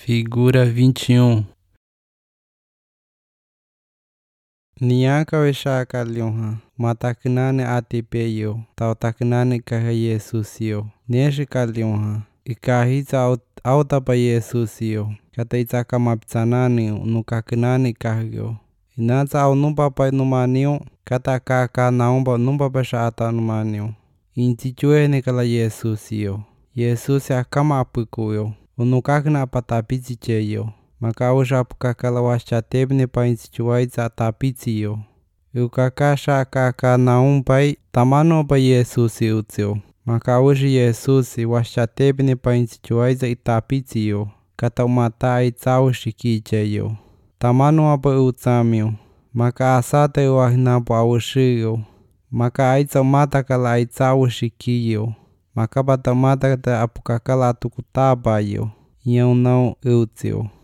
Figura 21. Niaka wesha kalionha matakenane atipeyo tautakenane kaha Yesusio neshi kalionha ikahisa autapa Yesusio kata itaka mapitsanani nukakenane kahyo inaza au numpapa numanio kata kaka naumba numpapa shata numanio intichuene kala Yesusio Yesusi akama apikuyo unukakna patapizicheyo maka ushapukakala waschatebne painsichuaiza tapiziyo ukakasha kaka naumpai tamano pa Yesusi utsio maka ushi Yesusi waschatebne painsichuaiza itapiziyo kata umata itzau shikicheyo tamano apa utsamio maka asate wahinapo awushiyo maka aitza mata kala itzau shikiyo maka patamata apukakala atukutapayo Iau não utsio